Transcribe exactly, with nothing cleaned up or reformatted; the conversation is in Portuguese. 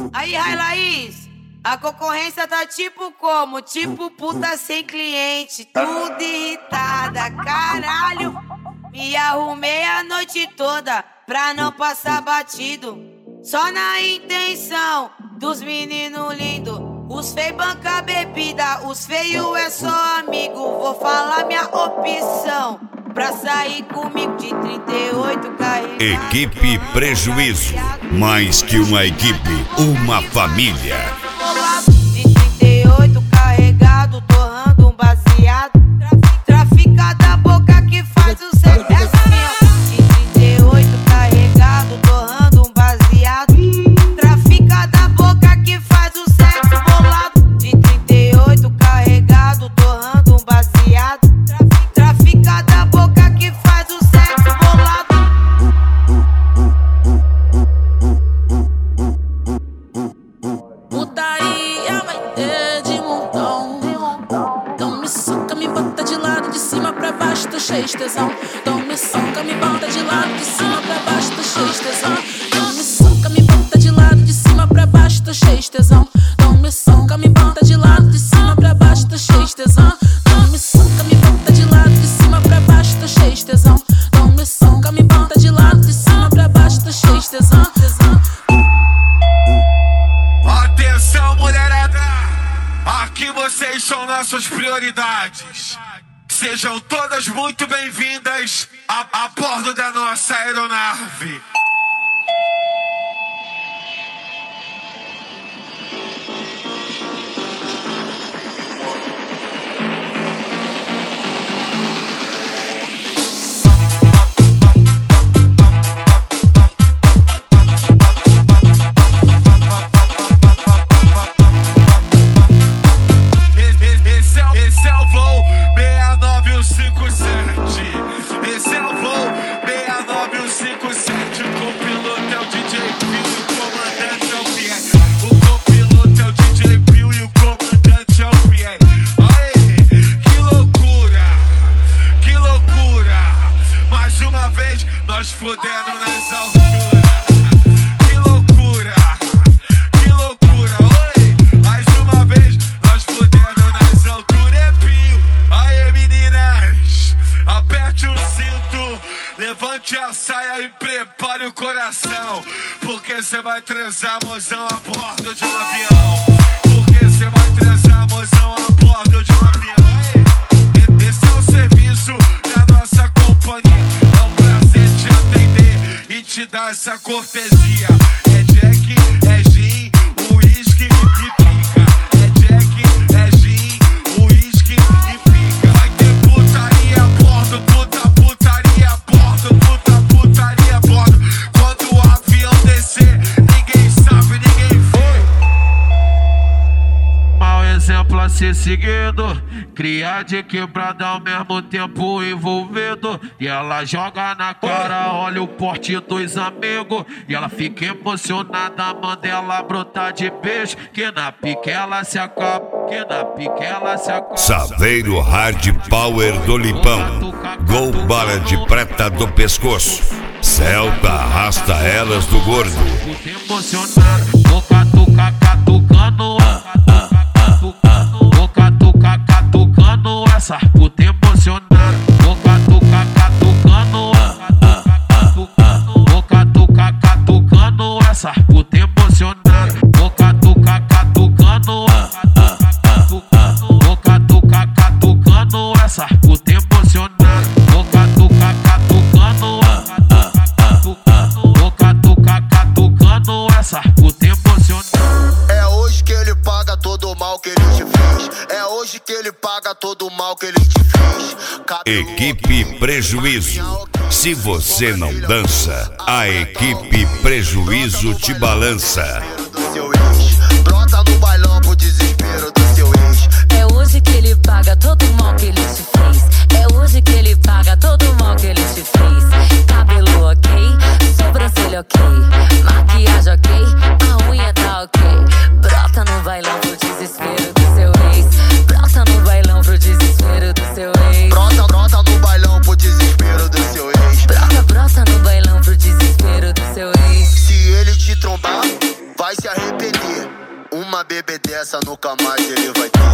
Aí, Rai Laís, a concorrência tá tipo como? Tipo puta sem cliente, tudo irritada, caralho. Me arrumei a noite toda pra não passar batido, só na intenção dos meninos lindos. Os feios banca bebida, os feios é só amigo. Vou falar minha opção pra sair comigo de trinta e oito carregado. Equipe Prejuízo, mais que uma equipe, uma família. De trinta e oito carregado, torrando um baseado. Trafica da boca que faz o sexo é assim, ó. De trinta e oito carregado, torrando um baseado. Trafica da boca que faz o sexo bolado. De trinta e oito carregado, torrando um baseado. Trafica da boca que faz o sexo bolado. Putaria vai ter de montão. Então me soca, me bota de lado, de cima pra baixo, tô cheio de tesão. Então me soca, me bota de lado, de cima pra baixo, tô cheio de tesão. Então me soca, me bota de lado, de cima pra baixo, tô cheio de tesão. Então me soca, me bota de lado, de cima pra baixo, tô cheio de tesão. Então me soca, me bota de lado, de cima pra baixo, tô cheio de tesão. Então me soca, me bota de lado, de cima pra baixo, tô cheio de tesão. Atenção, mulherada! Aqui vocês são nossas prioridades. Sejam todas muito bem-vindas a, a bordo da nossa aeronave. Esse é o voo seis nove um cinco sete. Esse é o voo seis nove um cinco sete. O copiloto é o D J Pio e o comandante é o Pierre. O copiloto é o D J Pio e o comandante é o Pierre. Aê, que loucura, que loucura. Mais uma vez nós fudendo nas alturas. Que loucura, que loucura. Oi, mais uma vez nós fudendo nas alturas. Aê, meninas, aperte o cinto, levante a saia e prepare o coração, porque você vai transar, mozão, a bordo de um avião. Porque você vai transar, mozão, a bordo de um avião. Aê, esse é o serviço da nossa companhia. É um prazer te atender e te dar essa cortesia. É Jack, é gin, uísque e pica. É Jack, é gin, uísque e pica. Vai ter putaria a bordo, puta putaria a bordo, puta putaria a bordo. Quando o avião descer, ninguém sabe, ninguém foi. Mau exemplo a ser seguido, cria de quebrada ao mesmo tempo envolvido. E ela joga na cara, olha o porte dos amigos. E ela fica emocionada, manda ela brotar de beijo. Que na pique ela se acaba, que na pique ela se acaba. Saveiro Hard Power do Limpão, Gol Bala de Prata do Pescoço, Celta arrasta elas do gordo. Fica emocionada, boca tuca catucando, boca tuca catucando essa puta emocionada. Boca tuca catucando, boca tuca catucando essa puta emocionada. Boca tuca catucando, boca tuca catucando essa puta emocionada. Boca tuca catucando, boca tuca catucando essa puta emocionada. É hoje que ele paga todo o mal que ele te fez. É hoje que ele paga todo o mal que ele te fez. Cabelo Equipe Prejuízo, se você não dança, a Equipe Prejuízo te balança. do seu ex. Brota no bailão pro desespero do seu ex. É hoje que ele paga todo o mal que ele te fez. É hoje que ele paga todo o mal que ele te fez. Cabelo ok, sobrancelha ok, maquiagem ok, a unha tá ok. Brota no bailão pro desespero do seu ex. Brota no bailão pro desespero do seu ex. Brota, brota no bailão pro desespero do seu ex. Brota, brota no bailão pro desespero do seu ex. Se ele te trombar, vai se arrepender. Uma bebê dessa nunca mais ele vai ter.